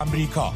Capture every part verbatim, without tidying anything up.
امریکا.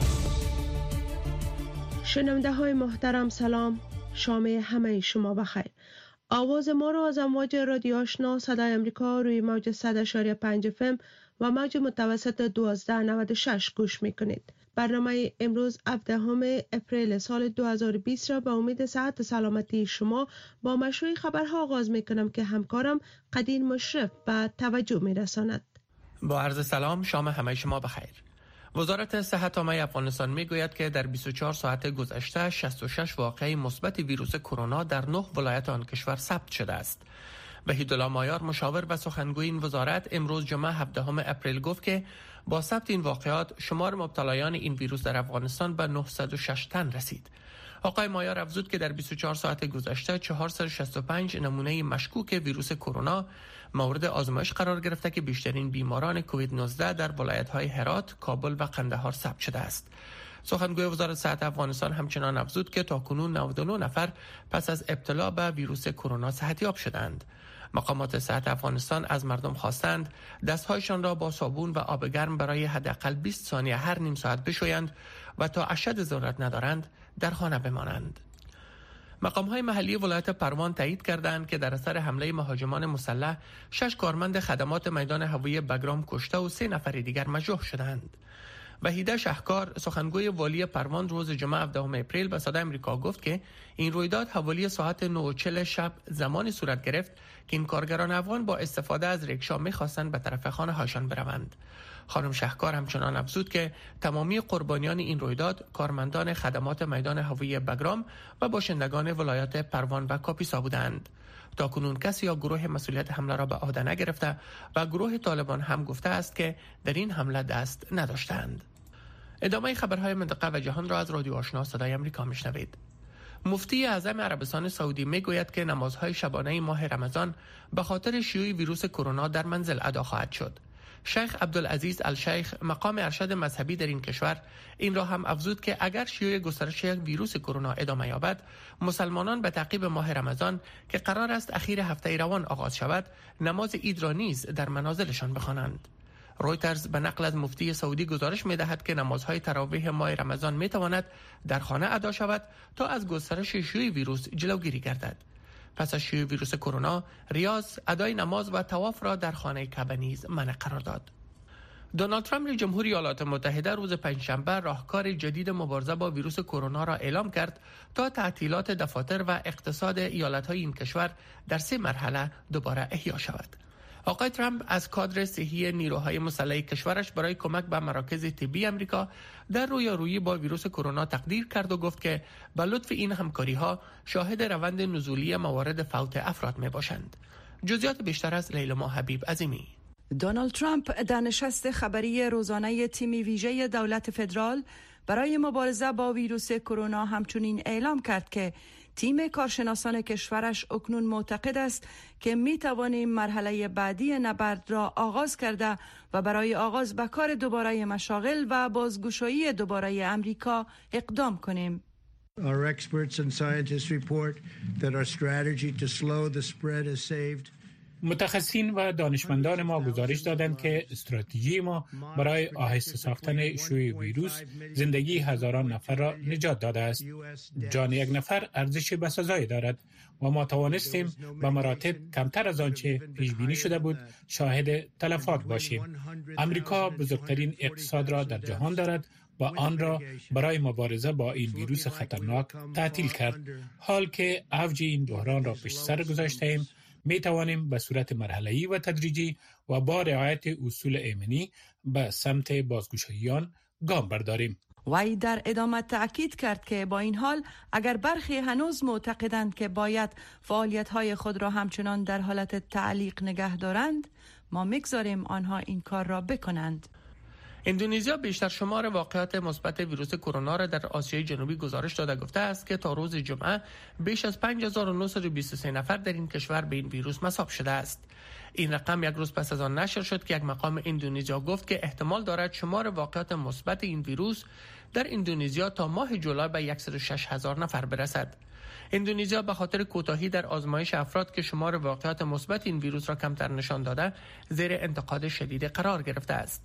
شنونده های محترم سلام، شام همه شما بخیر. آواز ما را از امواج رادیو آشنا صدای امریکا روی موج صد اشاری پنج اف ام و موج متوسط دوازده نود و شش گوش میکنید. برنامه امروز هفدهم اپریل سال دو هزار و بیست را به امید صحت و سلامتی شما با مشروع خبرها آغاز میکنم که همکارم قدیر مشرف به توجه میرساند. با عرض سلام، شام همه شما بخیر. وزارت صحت عامه افغانستان میگوید که در بیست و چهار ساعت گذشته شصت و شش واقعه مثبت ویروس کرونا در نه ولایت آن کشور ثبت شده است. وحیدالله مایار، مشاور و سخنگوی این وزارت، امروز جمعه هفدهم اپریل گفت که با ثبت این واقعات شمار مبتلایان این ویروس در افغانستان به نهصد و شش تن رسید. آقای مایار افزود که در بیست و چهار ساعت گذشته چهارصد و شصت و پنج نمونه مشکوک ویروس کرونا مورد آزمایش قرار گرفته که بیشترین بیماران کووید نوزده در ولایت‌های هرات، کابل و قندهار ثبت شده است. سخنگوی وزارت صحت افغانستان همچنان افزود که تاکنون نود و نه نفر پس از ابتلا به ویروس کرونا صحتیاب شدند. مقامات صحت افغانستان از مردم خواستند دستهایشان را با صابون و آب گرم برای حداقل بیست ثانیه هر نیم ساعت بشویند و تا اشد ضرورت ندارند در خانه بمانند. مقام‌های محلی ولایت پروان تایید کردند که در اثر حمله مهاجمان مسلح شش کارمند خدمات میدان هوایی بگرام کشته و سه نفر دیگر مجروح شدند. وحیده شهکار، سخنگوی والی پروان، روز جمعه هفدهم اپریل به صدای امریکا گفت که این رویداد حوالی ساعت نه و چهل شب زمانی صورت گرفت که این کارگران افغان با استفاده از ریکشا می‌خواستند به طرف خانه‌هایشان بروند. خانم شهکار همچنان افزود که تمامی قربانیان این رویداد کارمندان خدمات میدان هوایی بگرام و باشندگان ولایات پروان و کاپیسا بودند. تاکنون کسی یا گروه مسئولیت حمله را به عهده نگرفته و گروه طالبان هم گفته است که در این حمله دست نداشتند. ادامه خبرهای منطقه و جهان را از رادیو آشنا صدای امریکا میشنوید. مفتی اعظم عربستان سعودی میگوید که نمازهای شبانه ماه رمضان به خاطر شیوع ویروس کرونا در منزل ادا خواهد شد. شیخ عبدالعزیز الشیخ، مقام ارشد مذهبی در این کشور، این را هم افزود که اگر شیوع گسترش یک ویروس کرونا ادامه یابد، مسلمانان به تعقیب ماه رمضان که قرار است اخیر هفته روان آغاز شود، نماز عید را نیز در منازلشان بخوانند. رویترز به نقل از مفتی سعودی گزارش می‌دهد که نمازهای تراویح ماه رمضان می‌تواند در خانه ادا شود تا از گسترش شیوع ویروس جلوگیری گردد. پس از شیوع ویروس کرونا، ریاض ادای نماز و طواف را در خانه کعبه نیز منع قرار داد. دونالد ترامپ رئیس جمهوری ایالات متحده روز پنجشنبه راهکار جدید مبارزه با ویروس کرونا را اعلام کرد تا تعطیلات دفاتر و اقتصاد ایالت‌های این کشور در سه مرحله دوباره احیا شود. آقای ترامپ از کادر صحی نیروهای مسلح کشورش برای کمک به مراکز طبی امریکا در رویارویی با ویروس کرونا تقدیر کرد و گفت که به لطف این همکاری‌ها شاهد روند نزولی موارد فوت افراد می‌باشند. جزئیات بیشتر از لیلا حبیب عظیمی. دونالد ترامپ در نشست خبری روزانه تیم ویژه دولت فدرال برای مبارزه با ویروس کرونا همچنین اعلام کرد که تیم کارشناسان کشورش اکنون معتقد است که می توانیم مرحله بعدی نبرد را آغاز کرده و برای آغاز به کار دوباره مشاغل و بازگشایی دوباره امریکا اقدام کنیم. Our experts and scientists report that our strategy to slow the spread has saved متخصصین و دانشمندان ما گزارش دادند که استراتژی ما برای آهسته ساختن شیوع ویروس زندگی هزاران نفر را نجات داده است. جان یک نفر ارزش بسزایی دارد و ما توانستیم به مراتب کمتر از آنچه پیش بینی شده بود شاهد تلفات باشیم. امریکا بزرگترین اقتصاد را در جهان دارد و آن را برای مبارزه با این ویروس خطرناک تعطیل کرد. حال که اوج این بحران را پشت سر گذاشتیم، می توانیم به صورت مرحله‌ای و تدریجی و با رعایت اصول ایمنی به سمت بازگشایی‌آن گام برداریم. وی در ادامه تأکید کرد که با این حال اگر برخی هنوز معتقدند که باید فعالیت‌های خود را همچنان در حالت تعلیق نگه دارند، ما می‌گذاریم آنها این کار را بکنند. اندونزیا بیشتر شمار واقعات مثبت ویروس کرونا را در آسیای جنوبی گزارش داده گفته است که تا روز جمعه بیش از پنج هزار و نهصد و بیست و سه نفر در این کشور به این ویروس مصاب شده است. این رقم یک روز پس از آن نشر شد که یک مقام اندونزیا گفت که احتمال دارد شمار واقعات مثبت این ویروس در اندونزیا تا ماه جولای به صد و شش هزار نفر برسد. اندونزیا به خاطر کوتاهی در آزمایش افراد که شمار واقعات مثبت این ویروس را کمتر نشان داده، زیر انتقاد شدید قرار گرفته است.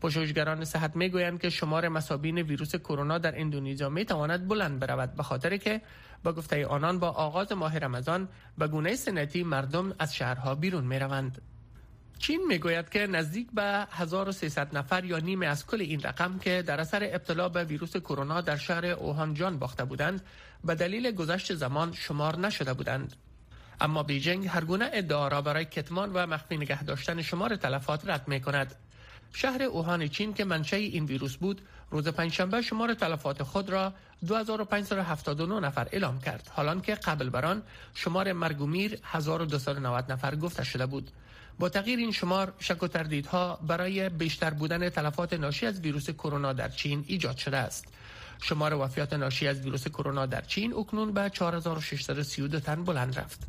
پژوهشگران صحت میگویند که شمار مصابین ویروس کرونا در اندونزیا میتواند بلند برود، به خاطر که با گفته آنان با آغاز ماه رمضان به گونه سنتی مردم از شهرها بیرون میروند. چین میگوید که نزدیک به هزار و سیصد نفر یا نیمه از کل این رقم که در اثر ابتلا به ویروس کرونا در شهر اوهان جان باخته بودند به دلیل گذشت زمان شمار نشده بودند. اما بیجینگ هر گونه ادعا را برای کتمان و مخفی نگه داشتن شمار تلفات رد میکند. شهر اوهان چین که منشأ این ویروس بود روز پنجشنبه شمار تلفات خود را دو هزار و پانصد و هفتاد و نه نفر اعلام کرد، حالان که قبل بر آن شمار مرگ و میر هزار و دویست و نود نفر گفته شده بود. با تغییر این شمار شک و تردیدها برای بیشتر بودن تلفات ناشی از ویروس کرونا در چین ایجاد شده است. شمار وفیات ناشی از ویروس کرونا در چین اکنون به چهار هزار و ششصد و سی و دو تن بلند رفت.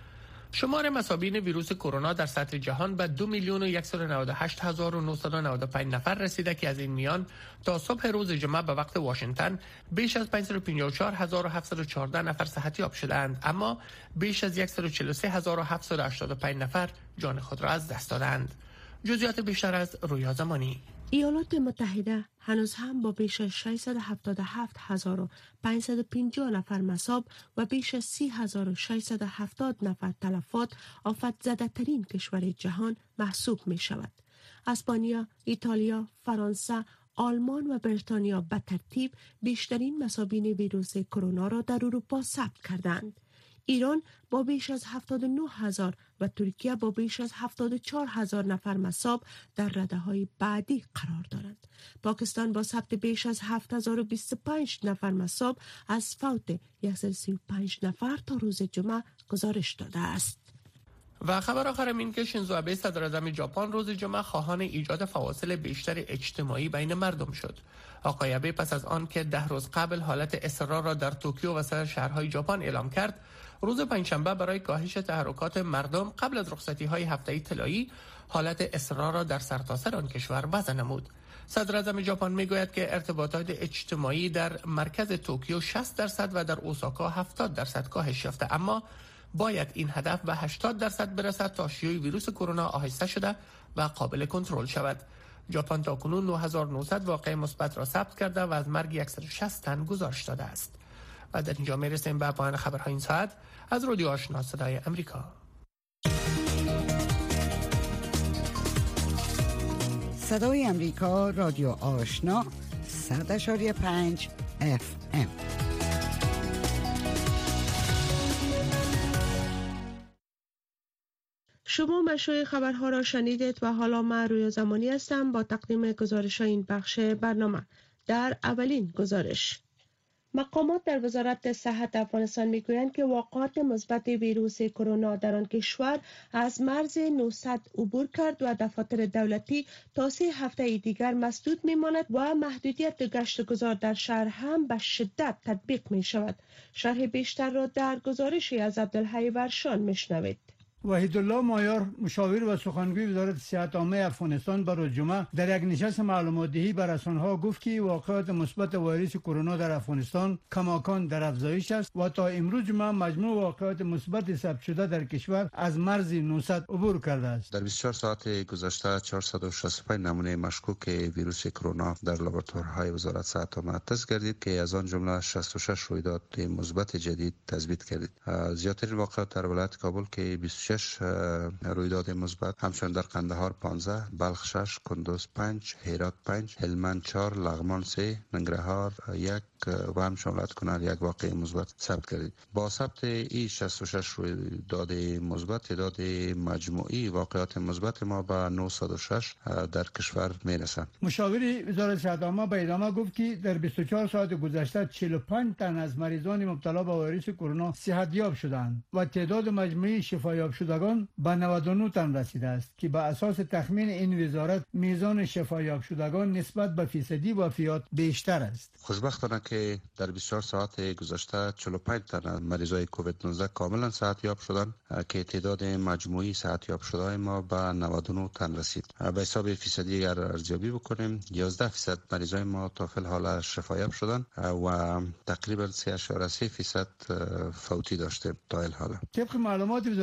شمار مصابین ویروس کرونا در سطح جهان به دو میلیون و صد و نود و هشت هزار و نهصد و نود و پنج نفر رسیده که از این میان تا صبح روز جمعه به وقت واشنگتن بیش از پانصد و پنجاه و چهار هزار و هفتصد و چهارده نفر صحتیاب شدند، اما بیش از صد و چهل و سه هزار و هفتصد و هشتاد و پنج نفر جان خود را از دست دادند. جزئیات بیشتر از رویا زمانی. ایالات متحده هنوز هم با بیش از ششصد و هفتاد و هفت هزار و پانصد و پنجاه نفر مصاب و بیش از سی هزار و ششصد و هفتاد نفر تلفات آفت زده ترین کشور جهان محسوب می شود. اسپانیا، ایتالیا، فرانسه، آلمان و بریتانیا به ترتیب بیشترین مصابین ویروس کرونا را در اروپا ثبت کردند. ایران با بیش از هفتاد و نه هزار و ترکیه با بیش از هفتاد و چهار هزار نفر مصاب در رده‌های بعدی قرار دارند. پاکستان با ثبت بیش از هفت هزار و بیست و پنج نفر مصاب از فوت صد و سی و پنج نفر تا روز جمعه گزارش داده است. و خبر آخرم این که شینزو آبه صدر اعظم ژاپن روز جمعه خواهان ایجاد فواصل بیشتر اجتماعی بین مردم شد. آقای آبه پس از آن که ده روز قبل حالت اضطرار را در توکیو و سایر شهرهای ژاپن اعلام کرد، روز پنجشنبه برای کاهش تحرکات مردم قبل از رخصتی‌های هفته‌ای طلایی حالت اضطرار را در سرتاسر آن کشور وضع نمود. صدر اعظم ژاپن میگوید که ارتباطات اجتماعی در مرکز توکیو شصت درصد و در اوساکا هفتاد درصد کاهش یافته، اما باید این هدف به هشتاد درصد برسد تا شیوع ویروس کرونا آهسته شده و قابل کنترل شود. ژاپن تاکنون نه هزار و نهصد واقعه مثبت را ثبت کرده و از مرگ صد و شصت تن گزارش داده است. و در اینجا میرسیم به پایان خبرهای این ساعت از رادیو آشنا صدای امریکا. صدای امریکا، رادیو آشنا، صد اشاری پنج اف ام. شما مشروع خبرها را شنیدید و حالا من رویا زمانی هستم با تقدیم گزارش این بخش برنامه. در اولین گزارش، مقامات در وزارت صحت افغانستان میگویند که واقعات مثبت ویروس کرونا در آن کشور از مرز نهصد عبور کرد و دفاتر دولتی تا سه هفته دیگر مسدود میماند و محدودیت گشت و گذار در شهر هم به شدت تطبیق می شود. شرح بیشتر را در گزارشی از عبدالحی ورشان میشنوید. وحید الله مایار، مشاور و سخنگوی وزارت صحت عامه افغانستان، بر روز جمعه در یک نشست معلومات دهی بر رسانه‌ها گفت که واقعات مثبت ویروس کرونا در افغانستان کماکان در افزایش است و تا امروز جمعه مجموع واقعات مثبت ثبت شده در کشور از مرز نهصد عبور کرده است. در بیست و چهار ساعت گذشته چهارصد و شصت و پنج نمونه مشکوک ویروس کرونا در لابراتوارهای وزارت صحت عامه تست گردید که از آن جمله شصت و شش رویداد مثبت جدید تثبیت گردید. زیادترین واقعات در ولایت کابل که بیست و شش رویداد مثبت، همچنین در قندهار پانزده، بلخ شش، کندوز پنج، هرات پنج، هلمند چهار، لغمان سه، ننگرهار یک و همچنین ولایت کنر یک واقعه مثبت ثبت گردید. با ثبت این شصت و شش رویداد مثبت، تعداد مجموعی واقعات مثبت ما به نهصد و شش در کشور میرسد. مشاور وزارت صحت عامه به ادامه گفت که در بیست و چهار ساعت گذشته چهل و پنج تن از مریضان مبتلا به ویروس کرونا صحتیاب شدند و تعداد مجموعی شفایاب شدگان به نود و نه تن رسیده است که به اساس تخمین این وزارت میزان شفایاب شدگان نسبت به فیصدی وفیات بیشتر است. خوشبختانه که در بیست و چهار ساعت گذشته چهل و پنج تن از مریضای کووید نوزده کاملا صحتیاب شدند که تعداد مجموعی صحتیاب شده ما به نود و نه تن رسید. به حساب فیصدی اگر ارزیابی بکنیم، یازده درصد مریضای ما تا فعل حال شفایاب شدند و تقریبا سه اشاره سه درصد فوتی داشته تا الحال. طبق معلومات وزارت صحت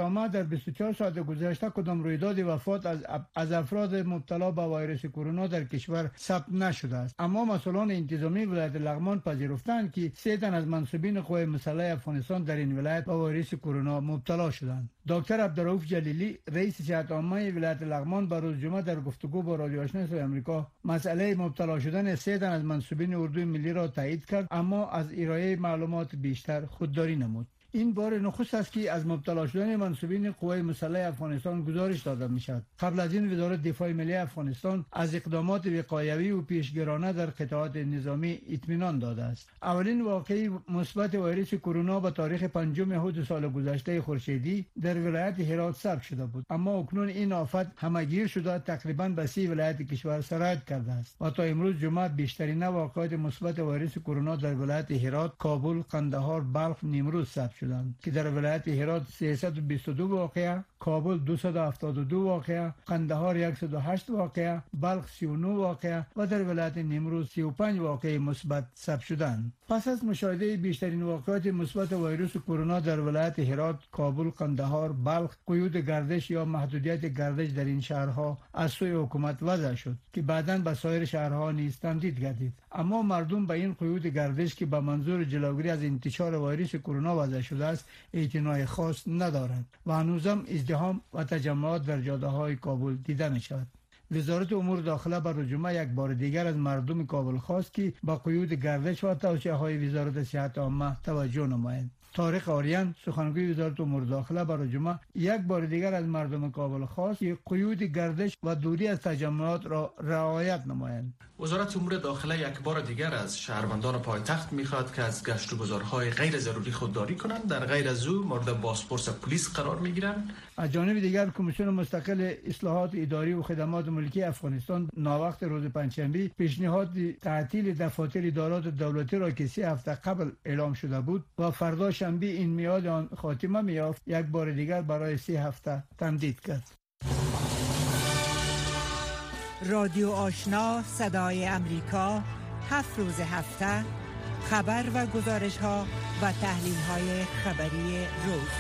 عامه در بیست و چهار ساعت گذشته کدام رویداد وفات از از افراد مبتلا به ویروس کرونا در کشور ثبت نشده است. اما مسئولان انتظامی ولایت لغمان پذیرفتند که سه تن از منصوبین قوای مسلح افغانستان در این ولایت به ویروس کرونا مبتلا شدند. دکتر عبدالرؤوف جلیلی رئیس صحت عامه ولایت لغمان به روز جمعه در گفتگو با رادیو آشنا صدای آمریکا مسئله مبتلا شدن سه تن از منصوبین اردوی ملی را تایید کرد، اما از ارائه معلومات بیشتر خودداری نمود. این بار نخست است که از مبتلا شدن منصوبین قوای مسلح افغانستان گزارش داده می شود. قبل از این وزارت دفاع ملی افغانستان از اقدامات وقایوی و پیشگیرانه در قطاعات نظامی اطمینان داده است. اولین واقعه مثبت ویروس کرونا به تاریخ پنجم مهر سال گذشته خورشیدی در ولایت هرات ثبت شده بود، اما اکنون این آفت همهگیر شده تقریبا به سی ولایت کشور سرایت کرده است و تا امروز جمعه بیشترین واقعات مثبت ویروس کرونا در ولایت هرات، کابل، قندهار، بلخ، نیمروز ثبت شدند که در ولایت هرات سیصد و بیست و دو واقعه، کابل دویست و هفتاد و دو واقعه، قندهار صد و هشت واقعه، بلخ سی و نه واقعه و در ولایت نیمروز سی و پنج واقعه مثبت ثبت شدند. پس از مشاهده بیشترین واقعات مثبت ویروس کرونا در ولایت هرات، کابل، قندهار، بلخ، قیود گردش یا محدودیت گردش در این شهرها از سوی حکومت وضع شد که بعداً به سایر شهرها نیز تمدید گردید. اما مردم به این قیود گردش که به منظور جلوگیری از انتشار ویروس کرونا وضع شده است اعتنای خاص ندارند و هنوزم ازدحام و تجمعات در جاده‌های کابل دیده می‌شود. وزارت امور داخله بر جمعه یک بار دیگر از مردم کابل خواست که با قیود گردش و توصیه‌های وزارت صحت عامه توجه نمایند. طارق آریان سخنگوی وزارت امور داخله برای جمعه یک بار دیگر از مردم کابل خواست که قیود گردش و دوری از تجمعات را رعایت نمایند. وزارت امور داخله یک بار دیگر از شهروندان پایتخت میخواد که از گشت و گذارهای غیر ضروری خودداری کنند، در غیر از او مورد بازپرس پلیس قرار میگیرند. از جانب دیگر کمیسیون مستقل اصلاحات اداری و خدمات ملکی افغانستان ناوقت روز پنجشنبه پیشنهاد تعطیل دفاتر ادارات دولتی را که سه هفته قبل اعلام شده بود و فردا شنبه این میعاد آن خاتمه میافت یک بار دیگر برای سه هفته تمدید کرد. رادیو آشنا صدای امریکا هفت روز هفته خبر و گزارش ها و تحلیل های خبری روز.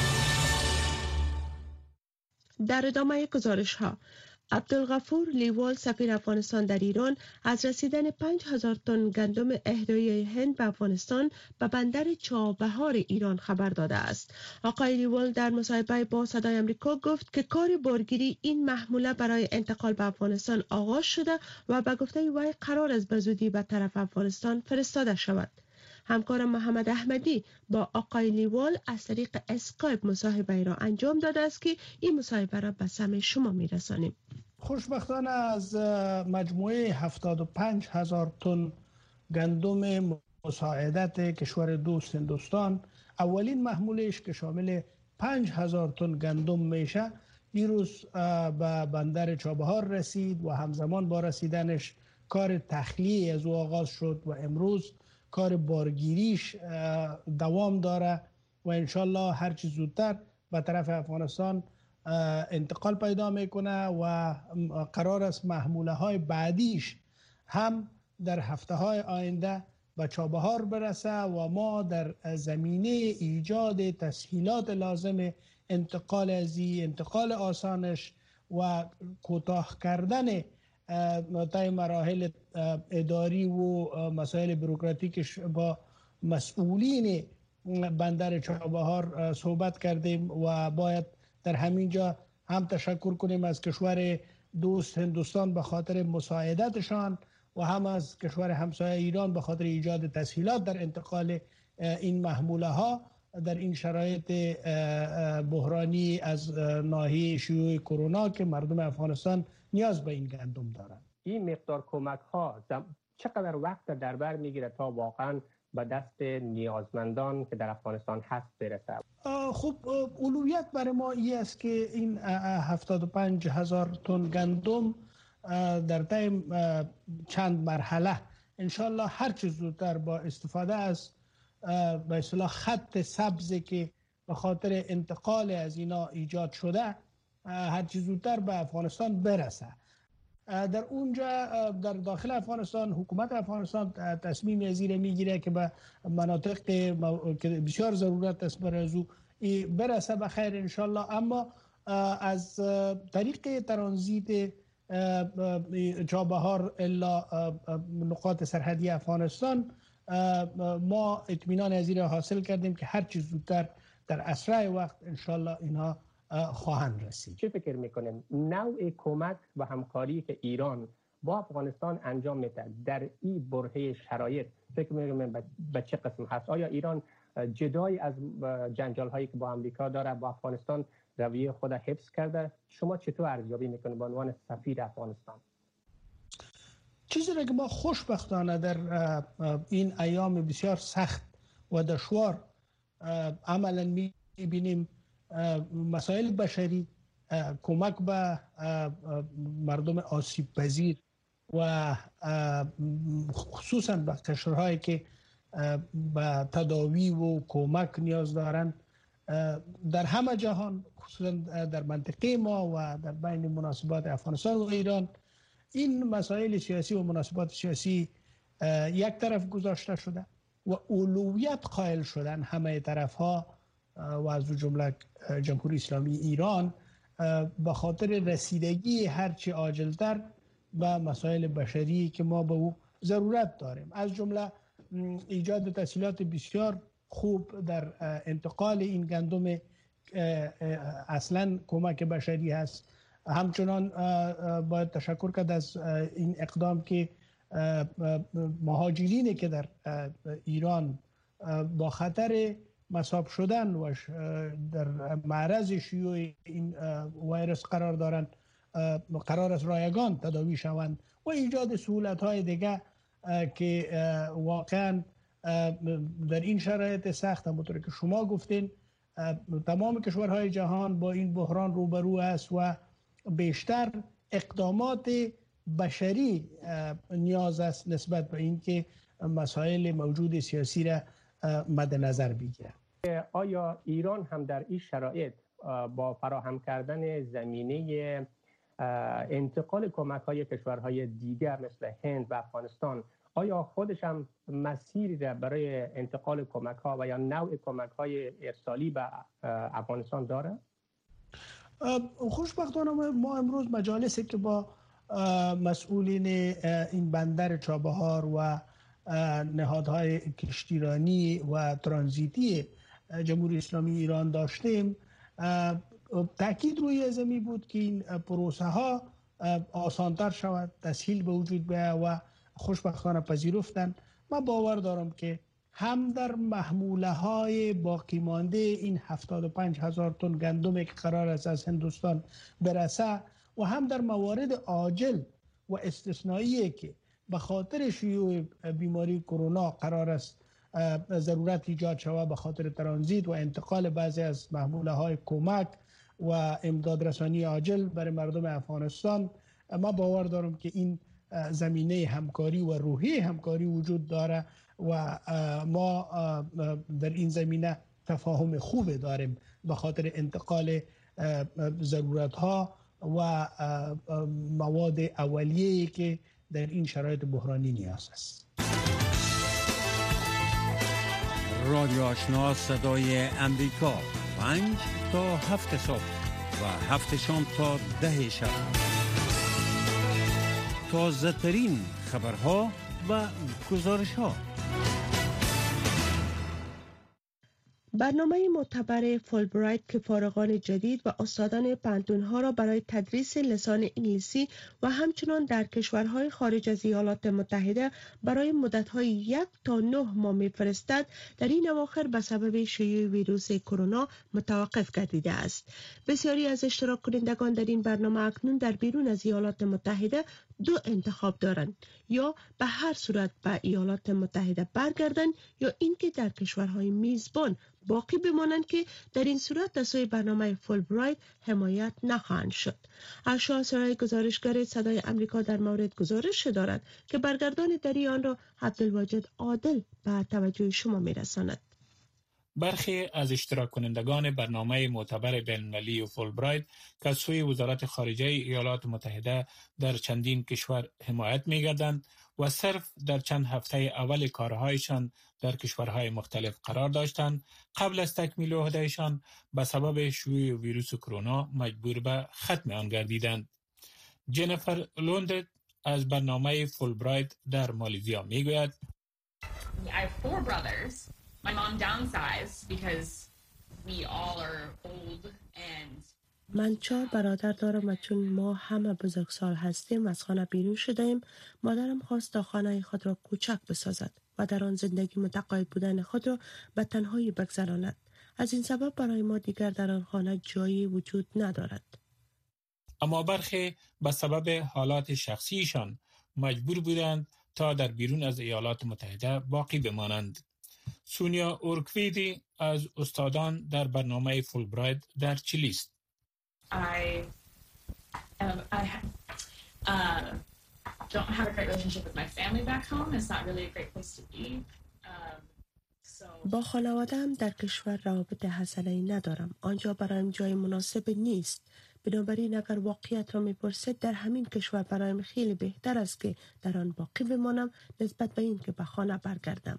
در ادامه گزارش ها، عبدالغفور لیوال سفیر افغانستان در ایران از رسیدن پنج هزار تن گندم اهدایی هند به افغانستان به بندر چابهار ایران خبر داده است. آقای لیوال در مصاحبه با صدای آمریکا گفت که کار بارگیری این محموله برای انتقال به افغانستان آغاز شده و به گفته وی قرار است به زودی به طرف افغانستان فرستاده شود. همکارم محمد احمدی با آقای لیوال از طریق اسکایپ مصاحبه را انجام داده است که این مصاحبه را به سمع شما میرسانیم. خوشبختانه از مجموعه هفتاد و پنج هزار تن گندم مساعدت کشور دوست هندوستان، اولین محمولش که شامل پنج هزار تن گندم میشه دیروز به بندر چابهار رسید و همزمان با رسیدنش کار تخلیه از او آغاز شد و امروز کار بارگیریش دوام داره و انشالله هرچی زودتر به طرف افغانستان انتقال پیدا میکنه و قرار است محموله های بعدیش هم در هفته های آینده به چابهار برسه و ما در زمینه ایجاد تسهیلات لازم انتقال ازی انتقال آسانش و کوتاه کردن طی مراحل اداری و مسائل بروکراتیکش با مسئولین بندر چابهار صحبت کردیم و باید در همین جا هم تشکر کنیم از کشور دوست هندوستان به خاطر مساعدتشان و هم از کشور همسایه ایران به خاطر ایجاد تسهیلات در انتقال این محموله ها در این شرایط بحرانی از ناحیه شیوع کرونا که مردم افغانستان نیاز به این گندم دارند. این مقدار کمک ها چقدر وقت در بر میگیره تا واقعا به دست نیازمندان که در افغانستان هست برسه؟ خب اولویت برای ما این است که این هفتاد و پنج هزار تن گندم در طی چند مرحله انشالله هر چه زودتر با استفاده از به اصطلاح خط سبز که به خاطر انتقال از اینا ایجاد شده هر چه زودتر به افغانستان برسه. در اونجا در داخل افغانستان حکومت افغانستان تصمیم زیر میگیره که به مناطق که بسیار ضرورت است برای از برسه به خیر انشالله. اما از طریق ترانزیت چابهار الا نقاط سرحدی افغانستان ما اطمینان از این حاصل کردیم که هر چیز زودتر در اسرع وقت انشالله اینها خواهند رسید. چه فکر میکنیم نوع کمک و همکاری که ایران با افغانستان انجام میده در این برهه شرایط فکر میکنیم به چه قسم هست؟ آیا ایران جدای از جنجال هایی که با امریکا داره با افغانستان رویه خود حفظ کرده؟ شما چطور ارزیابی میکنید به عنوان سفیر افغانستان؟ چیزی را که ما خوشبختانه در این ایام بسیار سخت و دشوار عملا میبینیم مسائل بشری، کمک به مردم آسیب پذیر و خصوصا به قشرهایی که به تداوی و کمک نیاز دارند در همه جهان، خصوصا در منطقه ما و در بین مناسبات افغانستان و ایران، این مسائل سیاسی و مناسبات سیاسی یک طرف گذاشته شده و اولویت قائل شدن همه طرف ها و از جمله جمهوری اسلامی ایران به خاطر رسیدگی هرچی عاجلتر به مسائل بشری که ما به او ضرورت داریم، از جمله ایجاد تسهیلات بسیار خوب در انتقال این گندم اصلا کمک بشری هست. همچنان باید تشکر کرد از این اقدام که مهاجرینی که در ایران با خطر مصاب شدن و در معرض شیوع این ویروس قرار دارند قرار است رایگان تداوی شوند و ایجاد سهولت‌های دیگه که واقعا در این شرایط سخت همونطور که شما گفتین تمام کشورهای جهان با این بحران روبرو است و بیشتر اقدامات بشری نیاز است نسبت به اینکه مسائل موجود سیاسی را مد نظر بگیرد. آیا ایران هم در این شرایط با فراهم کردن زمینه انتقال کمک های کشورهای دیگر مثل هند و افغانستان، آیا خودش هم مسیری را برای انتقال کمک ها و یا نوع کمک های ارسالی به افغانستان داره؟ خوشبختانه ما امروز مجالسی که با مسئولین این بندر چابهار و نهادهای کشتیرانی و ترانزیتی جمهوری اسلامی ایران داشتیم، تاکید روی از این بود که این پروسه ها آسانتر شود، تسهیل به وجود بیاید و خوشبختانه پذیرفتن. من باور دارم که هم در محموله های باقی مانده این هفتاد و پنج هزار تن گندمی که قرار است از هندوستان برسه و هم در موارد عاجل و استثنایی که به خاطر شیوع بیماری کرونا قرار است ضرورت ایجاد شود به خاطر ترانزیت و انتقال بعضی از محموله های کمک و امداد رسانی عاجل برای مردم افغانستان، ما باور دارم که این زمینه همکاری و روحیه همکاری وجود داره و ما در این زمینه تفاهم خوب داریم به خاطر انتقال ضرورت ها و مواد اولیه‌ای که در این شرایط بحرانی نیاز است. رادیو آشنا صدای امریکا، پنج تا هفت صبح و هفت شام تا ده شب. تازه ترین خبرها و گزارش ها. برنامه معتبر فولبرایت که فارغان جدید و استادان پانتون‌ها را برای تدریس لسان انگلیسی و همچنان در کشورهای خارج از ایالات متحده برای مدت‌های یک تا نه ماه می‌فرستد، در این اواخر به سبب شیوع ویروس کرونا متوقف گردیده است. بسیاری از اشتراک کنندگان در این برنامه اکنون در بیرون از ایالات متحده دو انتخاب دارند: یا به هر صورت به ایالات متحده برگردند یا اینکه در کشورهای میزبان باقی بمانند که در این صورت از سوی برنامه فولبرایت حمایت نخواهند شد. ارشاد سرای گزارشگر صدای امریکا در مورد گزارش دارد که برگردان دری آن را عبدالواجد عادل به توجه شما میرساند. برخی از اشتراک کنندگان برنامه معتبر بین‌المللی فولبرایت که از سوی وزارت خارجه ایالات متحده در چندین کشور حمایت می‌گردند و صرف در چند هفته اول کارهایشان در کشورهای مختلف قرار داشتند. قبل از تکمیل عهدهشان به سبب شیوع ویروس کرونا مجبور به ختم آن گردیدند. جنیفر لوندد از برنامه فولبرایت در مالزیا میگوید: I have four brothers. My mom downsized because we all are old and من چهار برادر دارم و چون ما همه بزرگسال هستیم از خانه بیرون شدیم. مادرم خواست تا خانه خود را کوچک بسازد و در آن زندگی متقاعد بودن خود را به تنهایی بگذراند. از این سبب برای ما دیگر در آن خانه جایی وجود ندارد. اما برخی به سبب حالات شخصیشان مجبور بودند تا در بیرون از ایالات متحده باقی بمانند. سونیا اورکویدی از استادان در برنامه فولبرایت در چیلی است. I um, I uh, don't have a great relationship with my family back home. It's not really a great place to be. Um, so با خانواده‌ام در کشور روابط حسنه‌ای ندارم. آنجا برایم جای مناسب نیست. بنابراین اگر واقعیت را می‌پرسید در همین کشور برایم خیلی بهتر است که در آن باقی بمانم نسبت به این که به خانه برگردم.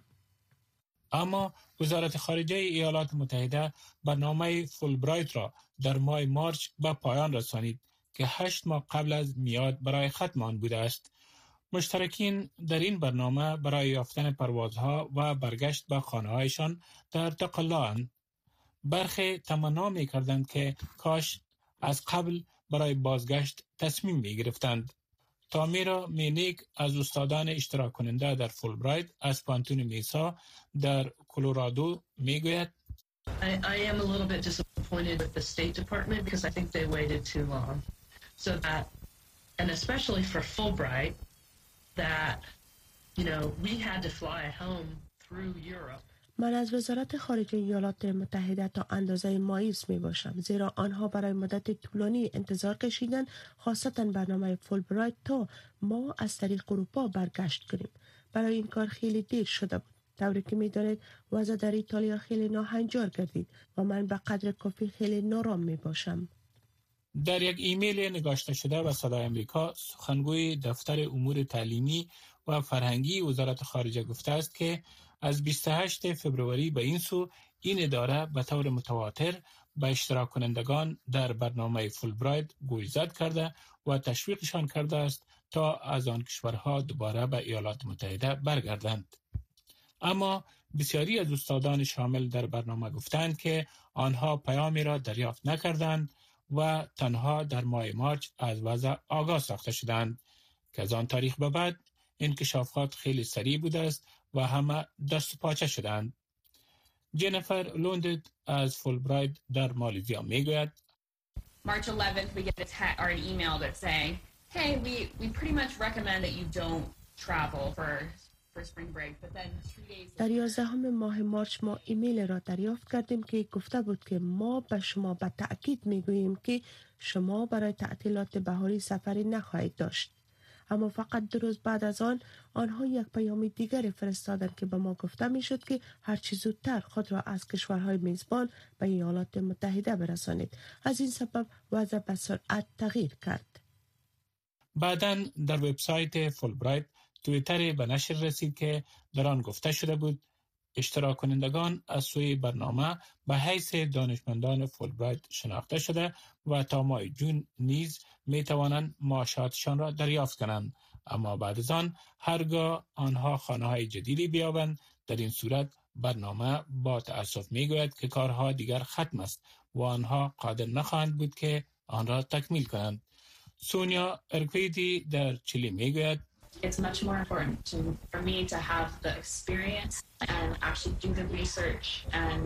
اما وزارت خارجه ایالات متحده برنامه فولبرایت را در ماه مارچ به پایان رسانید که هشت ماه قبل از میعاد برای ختم آن بوده است. مشترکین در این برنامه برای یافتن پروازها و برگشت به خانه‌هایشان در تقلااند. برخی تمنا می‌کردند که کاش از قبل برای بازگشت تصمیم می‌گرفتند. تامیرا مینیک از استادان اشتراک کننده در فولبرایت از پانتون میسا در کلرادو میگوید: I, I am a little bit disappointed with the State Department because I think they waited too long. So that, and especially for Fulbright, that, you know, we had to fly home through Europe. من از وزارت خارجه ایالات متحده تا اندازه مایوس می باشم زیرا آنها برای مدت طولانی انتظار کشیدند خاصتا برنامه فولبرایت تا ما از طریق اروپا برگشت کنیم. برای این کار خیلی دیر شده بود. طوری که می دانید وضع در ایتالیا خیلی ناهنجار گردید و من به قدر کافی خیلی نارام می باشم. در یک ایمیل نگاشته شده به صدای امریکا سخنگوی دفتر امور تعلیمی و فرهنگی وزارت خارجه گفته است که از بیست و هشتم فوریه به این سو این اداره به طور متواتر به اشتراک کنندگان در برنامه فولبرایت گوشزد کرده و تشویقشان کرده است تا از آن کشورها دوباره به ایالات متحده برگردند. اما بسیاری از استادان شامل در برنامه گفتند که آنها پیامی را دریافت نکردند و تنها در ماه مارچ از وضع آگاه ساخته شدند که از آن تاریخ به بعد انکشافات خیلی سریع بوده است و همه دست و پاچه شدند. جنیفر لوندد از فولبرایت در مالزیا میگوید: March eleventh we get a te- or an email that's saying, hey, we we pretty much recommend that you don't travel for for spring break, but then three days در یازدهم ماه مارچ ما ایمیل را دریافت کردیم که گفته بود که ما به شما به تأکید میگوییم که شما برای تعطیلات بهاری سفری نخواهید داشت. اما فقط دو روز بعد از آن آنها یک پیام دیگر فرستادند که به ما گفته میشد که هر چه زودتر خود را از کشورهای میزبان به ایالات متحده برسانید. از این سبب وضع به سرعت تغییر کرد. بعداً در وبسایت فولبرایت توییتری به نشر رسید که در آن گفته شده بود اشتراک کنندگان از سوی برنامه به حیث دانشمندان فولبرایت شناخته شده و تا ماه جون نیز می توانند معاشاتشان را دریافت کنند. اما بعد از آن هرگاه آنها خانه‌های جدیدی بیابند در این صورت برنامه با تأسف می گوید که کارها دیگر ختم است و آنها قادر نخواهند بود که آن را تکمیل کنند. سونیا اورکویدی در چیلی می گوید: it's much more important to, for me to have the experience and actually do the research and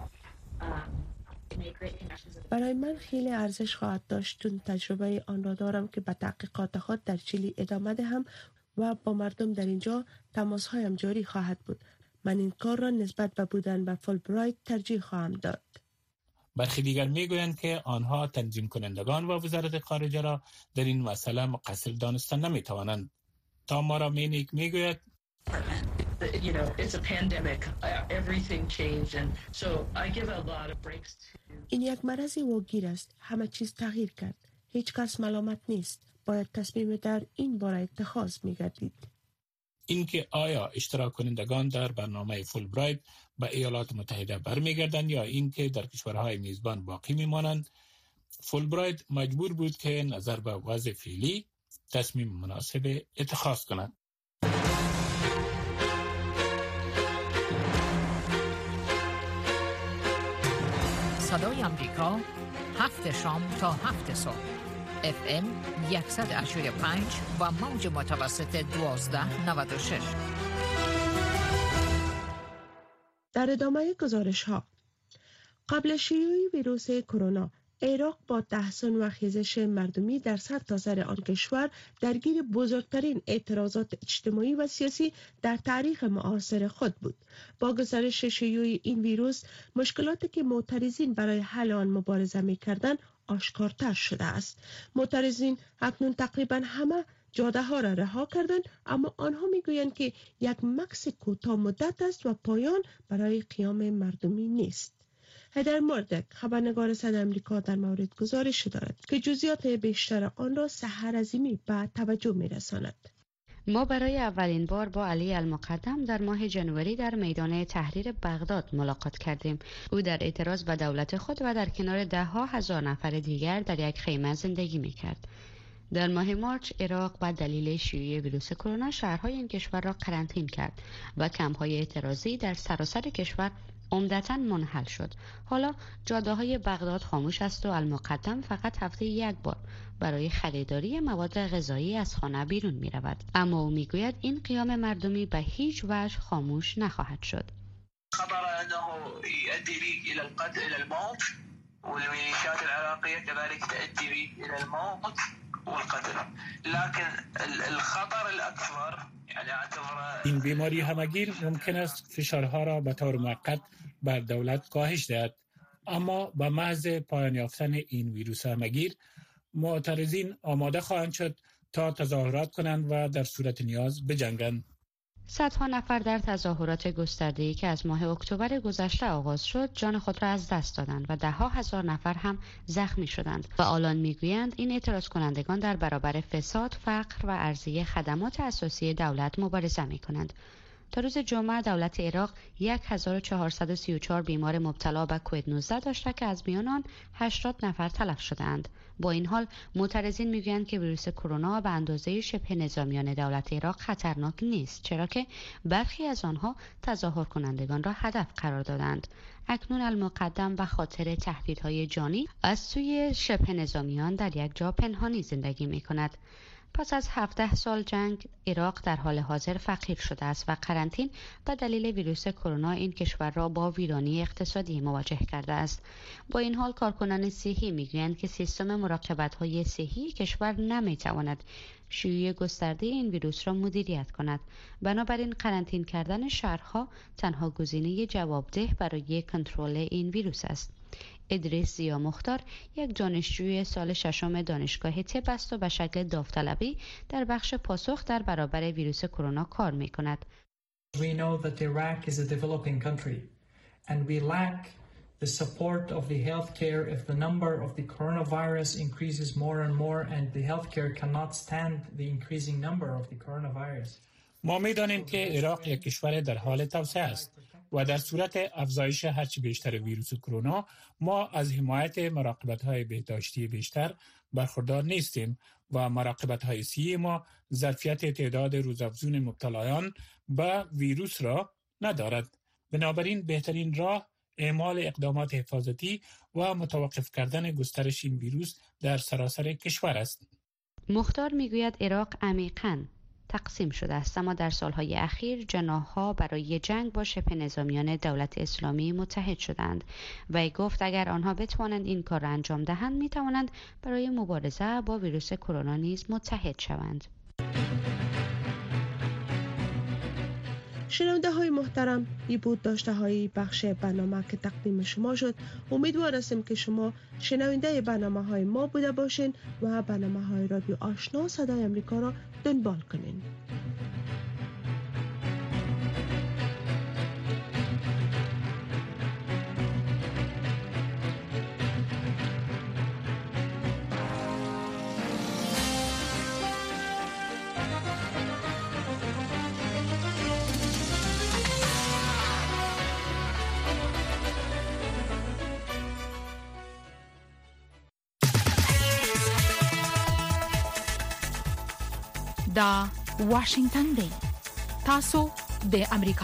um, make great connections. برای من خیلی ارزش خواهد داشت چون تجربه آن را دارم که به تحقیقات خود در چیلی ادامه دهم و با مردم در اینجا تماس‌هایم جاری خواهد بود. من این کار را نسبت به بودن به فولبرایت ترجیح خواهم داد. برخی دیگر میگویند که آنها تنظیم کنندگان و وزارت خارجه را در این مسئله مقصر دانستن نمیتوانند. تامارا مینیک میگوید: You know, it's a pandemic. Everything changed, and so I give a lot of breaks to. این یک مرض واگیر است. همه چیز تغییر کرد. هیچ کس ملامت نیست. باید تصمیم در این باره اتخاذ می‌گردید. اینکه آیا اشتراک کنندگان در برنامه فولبرایت به ایالات متحده برمیگردند یا اینکه در کشورهای میزبان باقی میمانند. فولبرایت مجبور بود که نظر به وضع فعلی تصمیم مناسب اتخاذ کند. صدای آمریکا، هفت شام تا هفت صبح، اف ام صد و هشتاد و پنج و موج متوسط دوازده نود و شش. در ادامه گزارش ها، قبل شیوع ویروس کرونا، عراق با تحسن و خیزش مردمی در سرتاسر آن کشور درگیر بزرگترین اعتراضات اجتماعی و سیاسی در تاریخ معاصر خود بود. با گزارش شیوع این ویروس، مشکلاتی که معترضین برای حل آن مبارزه می‌کردند آشکارتر شده است. معترضین اکنون تقریبا همه جاده ها را رها کردند، اما آنها میگویند که یک مکث کوتاه مدت است و پایان برای قیام مردمی نیست. هدر مردک، خبرنگار صدای آمریکا، در مورد گزارش دارد که جزئیات بیشتر آن را سحر عظیمی به توجه می‌رساند. ما برای اولین بار با علی المقدم در ماه جنوری در میدان تحریر بغداد ملاقات کردیم. او در اعتراض به دولت خود و در کنار ده ها هزار نفر دیگر در یک خیمه زندگی می‌کرد. در ماه مارچ عراق به دلیل شیوع ویروس کرونا شهرهای این کشور را قرنطینه کرد و کمپ‌های اعتراضی در سراسر کشور عمدتاً منحل شد. حالا جاده‌های بغداد خاموش است و المقدم فقط هفته یک بار برای خریداری مواد غذایی از خانه بیرون می رود. اما او می گوید این قیام مردمی به هیچ وجه خاموش نخواهد شد. خبر انه يؤدي بي الى القتل الى الموت والميليشيات العراقيه كذلك تؤدي بي الى الموت والقتل لكن الخطر الاكبر يعني اعتبر این بیماری همگیر ممکن است فشارها را به طور موقت بر دولت کاهش دهد، اما به محض پایان یافتن این ویروس همگیر معترضین آماده خواهند شد تا تظاهرات کنند و در صورت نیاز بجنگند. صدها نفر در تظاهرات گسترده‌ای که از ماه اکتبر گذشته آغاز شد جان خود را از دست دادند و ده ها هزار نفر هم زخمی شدند و آلان میگویند این اعتراض کنندگان در برابر فساد، فقر و عرضه خدمات اساسی دولت مبارزه می‌کنند. تا روز جمعه دولت عراق هزار و چهارصد و سی و چهار بیمار مبتلا به کووید نوزده داشته که از میان آن هشتاد نفر تلف شدند. با این حال معترضین میگویند که ویروس کرونا به اندازه شبه نظامیان دولت عراق خطرناک نیست، چرا که برخی از آنها تظاهر کنندگان را هدف قرار دادند. اکنون المقدم به خاطر تهدیدهای جانی از سوی شبه نظامیان در یک جا پنهانی زندگی میکند. پس از هفده سال جنگ، عراق در حال حاضر فقیر شده است و قرنطینه به دلیل ویروس کرونا این کشور را با ویرانی اقتصادی مواجه کرده است. با این حال کارکنان صحی میگویند که سیستم مراقبت‌های صحی کشور نمیتواند شیوع گسترده این ویروس را مدیریت کند. بنابراین قرنطینه کردن شهرها تنها گزینه جوابده برای کنترل این ویروس است. ادریس زیا مختار یک دانشجوی سال ششم دانشگاه طب است و به شکل داوطلبی در بخش پاسخ در برابر ویروس کرونا کار می‌کند. We know that Iraq is a developing country and we lack the support of the healthcare if the number of the coronavirus increases more and more and the healthcare cannot stand the increasing number of the coronavirus. ما می‌دانیم که عراق یک کشور در حال توسعه است و در صورت افزایش هرچی بیشتر ویروس کرونا ما از حمایت مراقبت‌های بهداشتی بیشتر برخوردار نیستیم و مراقبت‌های صحی ما ظرفیت تعداد روزافزون مبتلایان به ویروس را ندارد. بنابراین بهترین راه اعمال اقدامات حفاظتی و متوقف کردن گسترش این ویروس در سراسر کشور است. مختار میگوید عراق عمیقاً تقسیم شده است، اما در سالهای اخیر جناح‌ها برای جنگ با شبه نظامیان دولت اسلامی متحد شدند و ای گفت اگر آنها بتوانند این کار را انجام دهند میتوانند برای مبارزه با ویروس کرونا نیز متحد شوند. شنونده های محترم، این بود داشته های بخش برنامه که تقدیم شما شد. امیدوار هستیم که شما شنونده برنامه های ما بوده باشین و برنامه های رادیو آشنا صدای امریکا را دنبال کنین. دا واشنگتن دی. تاسو د امریکا